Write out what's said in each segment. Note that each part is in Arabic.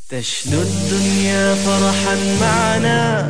تشدو الدنيا فرحا معنا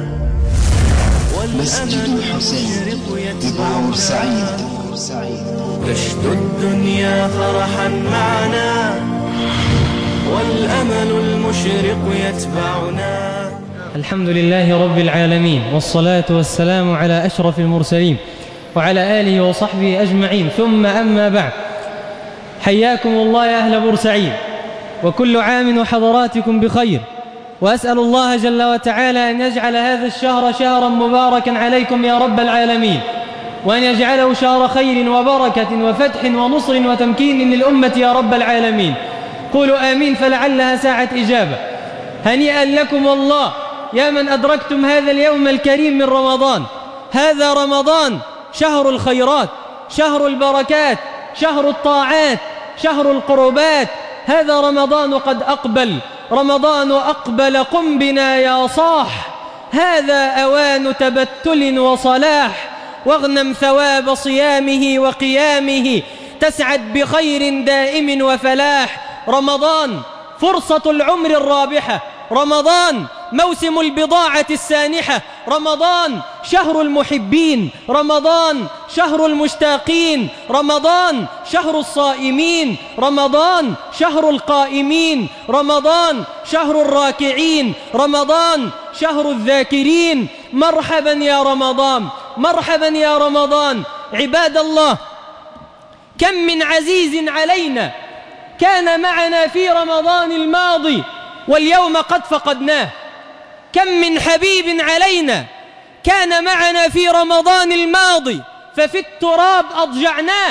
مسجد الحسين ببورسعيد. تشدو الدنيا فرحا معنا والأمل المشرق يتبعنا. الحمد لله رب العالمين، والصلاة والسلام على أشرف المرسلين وعلى آله وصحبه أجمعين، ثم أما بعد. حياكم الله يا أهل بورسعيد، وكل عام وحضراتكم بخير، وأسأل الله جل وتعالى أن يجعل هذا الشهر شهرا مباركا عليكم يا رب العالمين، وأن يجعله شهر خير وبركة وفتح ونصر وتمكين للأمة يا رب العالمين. قولوا آمين فلعلها ساعة إجابة. هنيئا لكم والله يا من أدركتم هذا اليوم الكريم من رمضان. هذا رمضان شهر الخيرات، شهر البركات، شهر الطاعات، شهر القربات. هذا رمضان قد أقبل، رمضان أقبل، قم بنا يا صاح. هذا أوان تبتل وصلاح، واغنم ثواب صيامه وقيامه، تسعد بخير دائم وفلاح. رمضان فرصة العمر الرابحة، رمضان موسم البضاعة السانحة، رمضان شهر المحبين، رمضان شهر المشتاقين، رمضان شهر الصائمين، رمضان شهر القائمين، رمضان شهر الراكعين، رمضان شهر الذاكرين. مرحبا يا رمضان، مرحبا يا رمضان. عباد الله، كم من عزيز علينا كان معنا في رمضان الماضي واليوم قد فقدناه. كم من حبيب علينا كان معنا في رمضان الماضي ففي التراب أضجعناه.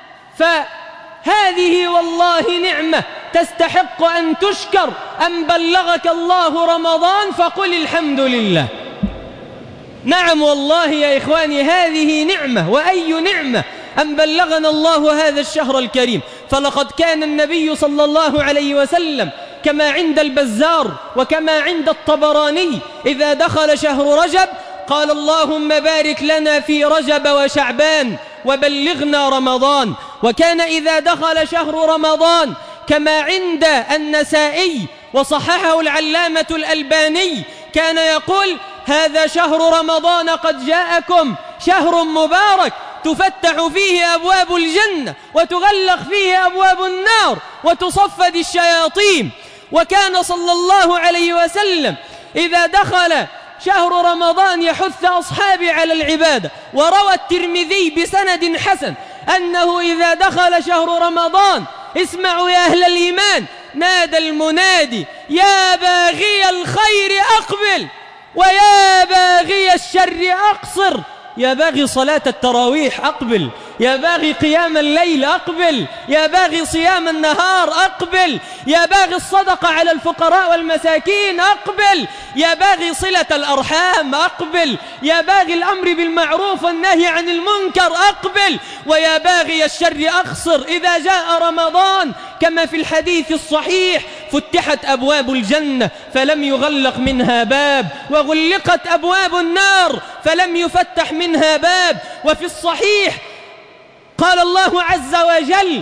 فهذه والله نعمة تستحق أن تشكر، أن بلغك الله رمضان فقل الحمد لله. نعم والله يا إخواني، هذه نعمة، وأي نعمة أن بلغنا الله هذا الشهر الكريم. فلقد كان النبي صلى الله عليه وسلم كما عند البزار وكما عند الطبراني إذا دخل شهر رجب قال اللهم بارك لنا في رجب وشعبان وبلغنا رمضان. وكان إذا دخل شهر رمضان كما عند النسائي وصححه العلامة الألباني كان يقول هذا شهر رمضان قد جاءكم، شهر مبارك تفتح فيه أبواب الجنة وتغلق فيه أبواب النار وتصفد الشياطين. وكان صلى الله عليه وسلم إذا دخل شهر رمضان يحث أصحابه على العبادة. وروى الترمذي بسند حسن أنه إذا دخل شهر رمضان، اسمعوا يا أهل الإيمان، نادى المنادي يا باغي الخير أقبل ويا باغي الشر أقصر. يا باغي صلاة التراويح أقبل، يا باغي قيام الليل أقبل، يا باغي صيام النهار أقبل، يا باغي الصدقة على الفقراء والمساكين أقبل، يا باغي صلة الأرحام أقبل، يا باغي الأمر بالمعروف والنهي عن المنكر أقبل، ويا باغي الشر أقصر. إذا جاء رمضان كما في الحديث الصحيح فتحت أبواب الجنة فلم يغلق منها باب، وغلقت أبواب النار فلم يفتح منها باب. وفي الصحيح قال الله عز وجل،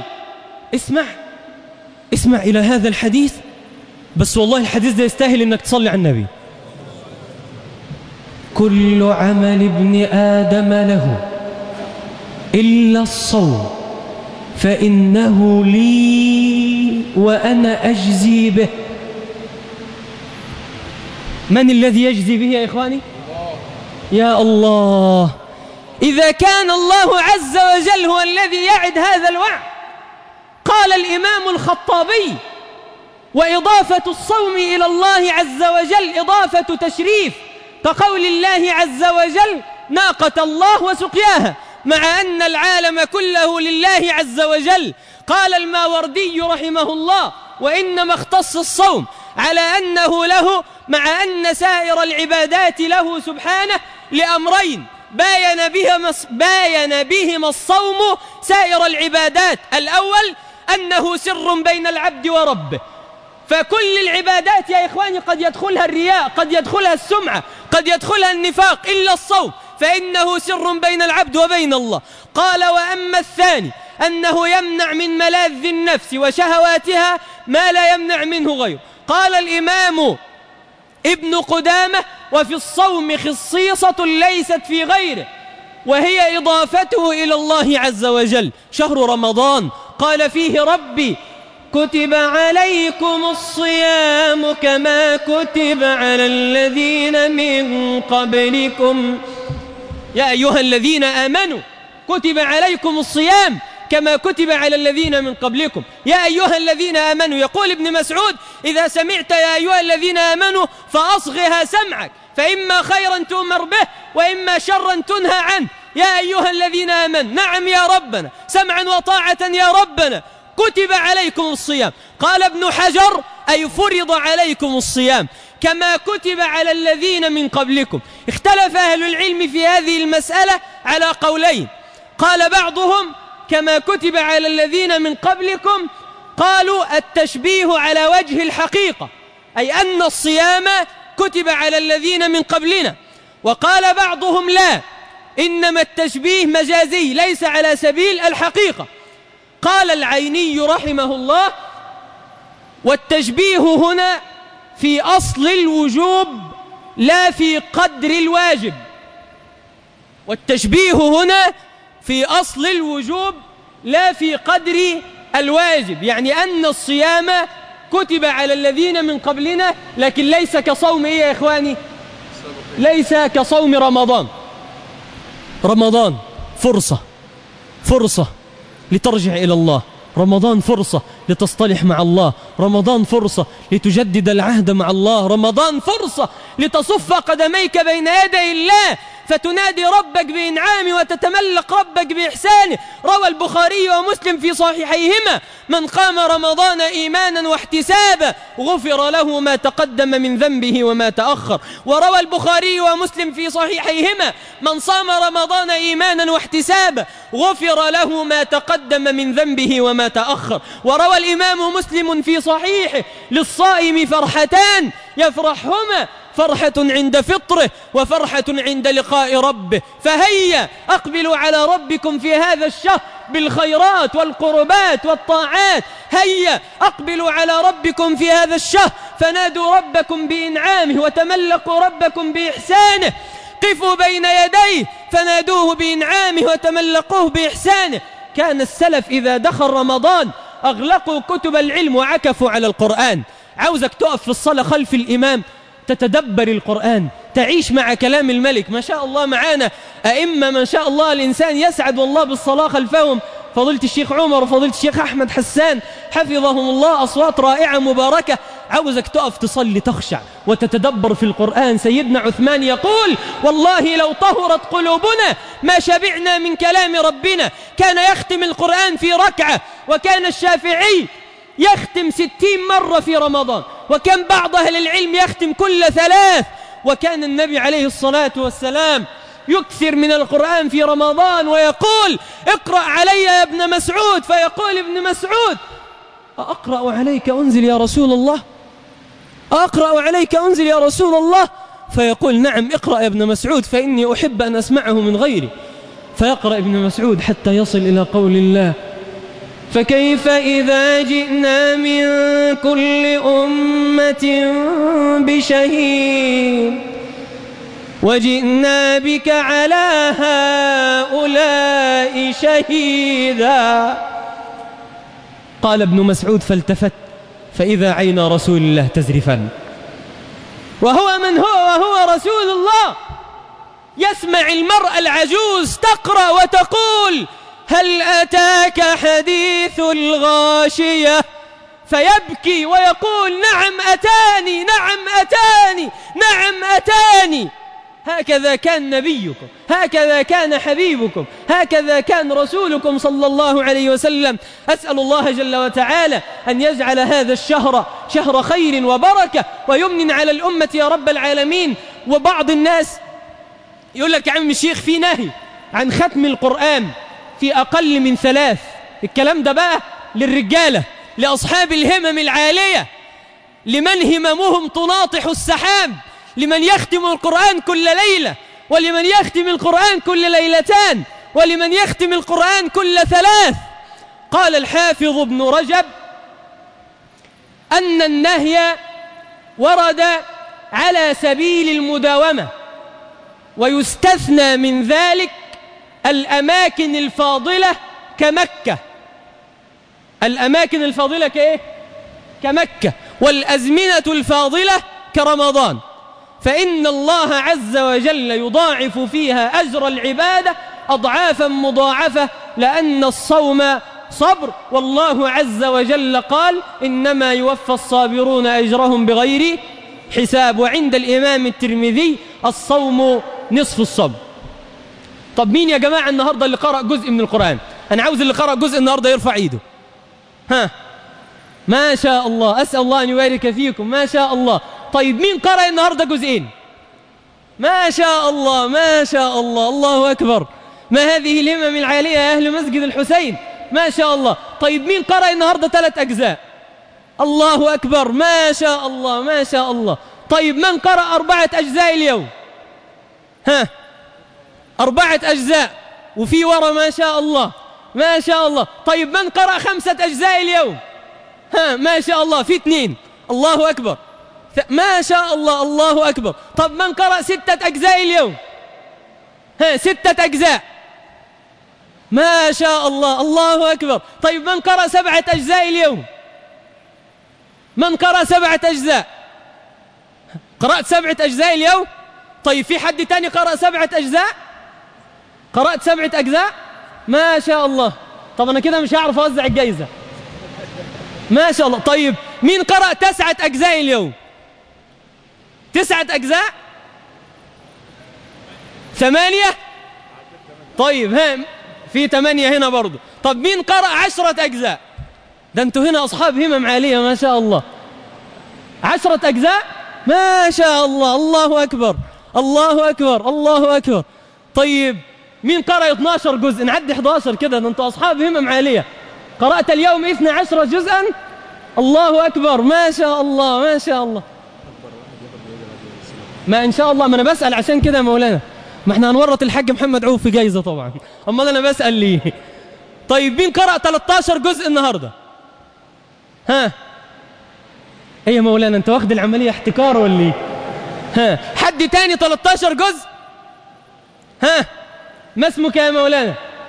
اسمع إلى هذا الحديث، بس والله الحديث ده يستاهل إنك تصلي على النبي. كل عمل ابن آدم له إلا الصوم فإنه لي وأنا أجزي به. من الذي يجزي به يا إخواني؟ يا الله. إذا كان الله عز وجل هو الذي يعد هذا الوعد، قال الإمام الخطابي وإضافة الصوم إلى الله عز وجل إضافة تشريف، كقول الله عز وجل ناقة الله وسقياها، مع أن العالم كله لله عز وجل. قال الماوردي رحمه الله وإنما اختص الصوم على أنه له مع أن سائر العبادات له سبحانه لأمرين باين بهما الصوم سائر العبادات. الأول أنه سر بين العبد وربه، فكل العبادات يا إخواني قد يدخلها الرياء، قد يدخلها السمعة، قد يدخلها النفاق، إلا الصوم فإنه سر بين العبد وبين الله. قال وأما الثاني أنه يمنع من ملاذ النفس وشهواتها ما لا يمنع منه غيره. قال الإمام ابن قدامة: وفي الصوم خصيصة ليست في غيره، وهي إضافته إلى الله عز وجل. شهر رمضان قال فيه ربي: كتب عليكم الصيام كما كتب على الذين من قبلكم يا أيها الذين آمنوا كتب عليكم الصيام كما كتب على الذين من قبلكم يا أيها الذين آمنوا. يقول ابن مسعود: إذا سمعت يا أيها الذين آمنوا فأصغها سمعك، فإما خيرا تؤمر به وإما شرا تنهى عنه. يا أيها الذين آمنوا، نعم يا ربنا، سمعا وطاعة يا ربنا، كتب عليكم الصيام. قال ابن حجر: أي فرض عليكم الصيام كما كتب على الذين من قبلكم. اختلف أهل العلم في هذه المسألة على قولين. قال بعضهم: كما كتب على الذين من قبلكم، قالوا التشبيه على وجه الحقيقة، أي أن الصيام كتب على الذين من قبلنا. وقال بعضهم: لا، إنما التشبيه مجازي ليس على سبيل الحقيقة. قال العيني رحمه الله: والتشبيه هنا في أصل الوجوب لا في قدر الواجب. والتشبيه هنا في أصل الوجوب لا في قدر الواجب، يعني أن الصيام كتب على الذين من قبلنا، لكن ليس كصوم إيه يا إخواني؟ ليس كصوم رمضان. رمضان فرصة لترجع إلى الله، رمضان فرصة لتصطلح مع الله، رمضان فرصة لتجدد العهد مع الله، رمضان فرصة لتصف قدميك بين يدي الله فتنادي ربك بإنعامه وتتملق ربك بإحسانه. روى البخاري ومسلم في صحيحيهما: من قام رمضان إيمانا واحتسابا غفر له ما تقدم من ذنبه وما تأخر. وروى البخاري ومسلم في صحيحيهما: من صام رمضان إيمانا واحتسابا غفر له ما تقدم من ذنبه وما تأخر. وروى الإمام مسلم في صحيحه: للصائم فرحتان يفرحهما، فرحة عند فطره وفرحة عند لقاء ربه. فهيا أقبلوا على ربكم في هذا الشهر بالخيرات والقربات والطاعات. هيا أقبلوا على ربكم في هذا الشهر فنادوا ربكم بإنعامه وتملقوا ربكم بإحسانه. قفوا بين يديه فنادوه بإنعامه وتملقوه بإحسانه. كان السلف إذا دخل رمضان أغلقوا كتب العلم وعكفوا على القرآن. عاوزك تقف في الصلاة خلف الإمام تتدبر القرآن، تعيش مع كلام الملك. ما شاء الله معانا أئمة ما شاء الله، الإنسان يسعد والله بالصلاة خلفهم. فضيلة الشيخ عمر وفضيلة الشيخ أحمد حسان حفظهم الله، أصوات رائعة مباركة. عاوزك تقف تصلي تخشع وتتدبر في القرآن. سيدنا عثمان يقول: والله لو طهرت قلوبنا ما شبعنا من كلام ربنا. كان يختم القرآن في ركعة، وكان الشافعي يختم 60 مرة في رمضان، وكان بعض أهل العلم يختم كل 3. وكان النبي عليه الصلاة والسلام يكثر من القرآن في رمضان ويقول: اقرأ علي يا ابن مسعود. فيقول ابن مسعود: أقرأ عليك أنزل يا رسول الله؟ أقرأ عليك أنزل يا رسول الله؟ فيقول: نعم اقرأ يا ابن مسعود فإني أحب أن أسمعه من غيري. فيقرأ ابن مسعود حتى يصل إلى قول الله: فكيف إذا جئنا من كل أمة بشهيد وجئنا بك على هؤلاء شهيدا. قال ابن مسعود: فالتفت فإذا عين رسول الله تزرفان. وهو من هو وهو رسول الله. يسمع المرأة العجوز تقرأ وتقول: هل أتاك حديث الغاشية؟ فيبكي ويقول: نعم أتاني، نعم أتاني، نعم أتاني. هكذا كان نبيكم، هكذا كان حبيبكم، هكذا كان رسولكم صلى الله عليه وسلم. أسأل الله جل وتعالى أن يجعل هذا الشهر شهر خير وبركة ويمن على الأمة يا رب العالمين. وبعض الناس يقول لك: يا عم الشيخ في نهي عن ختم القرآن في أقل من 3. الكلام ده بقى للرجالة، لأصحاب الهمم العالية، لمن هممهم تناطح السحاب، لمن يختم القرآن كل ليلة، ولمن يختم القرآن كل ليلتان، ولمن يختم القرآن كل 3. قال الحافظ ابن رجب أن النهي ورد على سبيل المداومة، ويستثنى من ذلك الأماكن الفاضلة كمكة. الأماكن الفاضلة كإيه؟ كمكة. والأزمنة الفاضلة كرمضان، فإن الله عز وجل يضاعف فيها أجر العبادة أضعافا مضاعفة، لأن الصوم صبر، والله عز وجل قال إنما يوفى الصابرون أجرهم بغير حساب. وعند الإمام الترمذي الصوم نصف الصبر. طب مين يا جماعة النهاردة اللي قرأ جزء من القرآن؟ أنا عاوز اللي قرأ جزء النهاردة يرفع إيده. ها، ما شاء الله، أسأل الله أن يبارك فيكم، ما شاء الله. طيب مين قرأ النهاردة جزئين؟ ما شاء الله ما شاء الله، الله أكبر. ما هذه الهمم العالية يا أهل مسجد الحسين، ما شاء الله. طيب مين قرأ النهاردة 3 أجزاء؟ الله أكبر، ما شاء الله ما شاء الله. طيب من قرأ 4 أجزاء اليوم؟ ها، 4 أجزاء وفي ورا، ما شاء الله ما شاء الله. طيب من قرأ 5 أجزاء اليوم؟ ها، ما شاء الله، في 2، الله أكبر، ما شاء الله، الله أكبر. طب من قرأ 6 أجزاء اليوم؟ ها، 6 أجزاء، ما شاء الله، الله أكبر. طيب من قرأ 7 أجزاء اليوم؟ من قرأ 7 أجزاء؟ قرأت 7 أجزاء اليوم؟ طيب في حد تاني قرأ 7 أجزاء؟ قرأت 7 أجزاء؟ ما شاء الله. طب أنا كده مش هعرف أوزع الجائزة، ما شاء الله. طيب مين قرأ 9 أجزاء اليوم؟ 9 أجزاء؟ 8؟ طيب ها، في 8 هنا برضو. طب مين قرأ 10 أجزاء؟ ده انتوا هنا أصحاب همم عالية، ما شاء الله. 10 أجزاء؟ ما شاء الله، الله أكبر، الله أكبر، الله أكبر. طيب مين قرأ 12 جزء؟ نعدي 11 كده، ده انتوا أصحاب همم عالية. قرأت اليوم 12 جزءا، الله أكبر، ما شاء الله ما شاء الله. ما إن شاء الله، ما أنا بسأل عشان كده يا مولانا، ما احنا هنورط الحاج محمد عوف في جايزة طبعا، أما أنا بسأل ليه. طيب مين قرأ 13 جزء النهاردة؟ ها، ايه يا مولانا انت واخد العملية احتكار ولا ايه؟ ها، حد تاني 13 جزء؟ ها، ما اسمك يا مولانا؟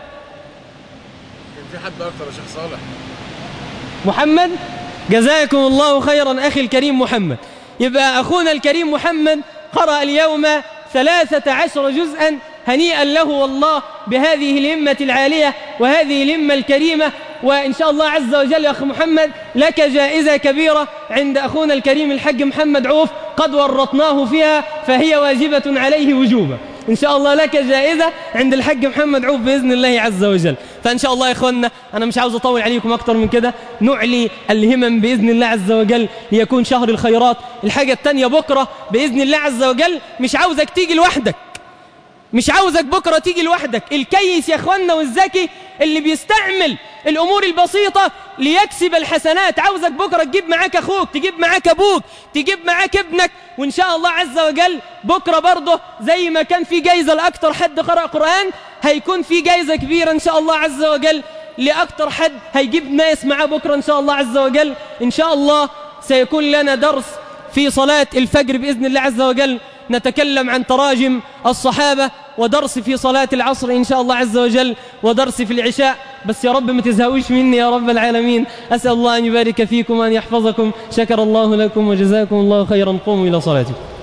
في حد اكتر يا شيخ صالح؟ محمد، جزاكم الله خيرا أخي الكريم محمد. يبقى أخونا الكريم محمد قرأ اليوم 13 جزءا، هنيئا له والله بهذه الهمة العالية وهذه الهمة الكريمة. وإن شاء الله عز وجل يا أخي محمد لك جائزة كبيرة عند أخونا الكريم الحاج محمد عوف، قد ورطناه فيها فهي واجبة عليه وجوبا. إن شاء الله لك جائزة عند الحاج محمد عوف بإذن الله عز وجل. فإن شاء الله يا إخواننا، أنا مش عاوز أطول عليكم أكتر من كده، نعلي الهمم بإذن الله عز وجل ليكون شهر الخيرات. الحاجة التانية بكرة بإذن الله عز وجل، مش عاوزك تيجي لوحدك، مش عاوزك بكرة تيجي لوحدك. الكيس يا إخواننا والذكي اللي بيستعمل الأمور البسيطة ليكسب الحسنات، عاوزك بكرة تجيب معاك أخوك، تجيب معاك أبوك، تجيب معاك ابنك. وإن شاء الله عز وجل بكرة برضه زي ما كان في جايزة لأكتر حد قرأ قرآن، هيكون في جايزة كبيرة إن شاء الله عز وجل لأكتر حد هيجيب ناس معاه بكرة إن شاء الله عز وجل. إن شاء الله سيكون لنا درس في صلاة الفجر بإذن الله عز وجل، نتكلم عن تراجم الصحابة، ودرس في صلاة العصر إن شاء الله عز وجل، ودرس في العشاء. بس يا رب ما تزهوش مني يا رب العالمين. أسأل الله أن يبارك فيكم وأن يحفظكم. شكر الله لكم وجزاكم الله خيرا. قوموا إلى صلاتكم.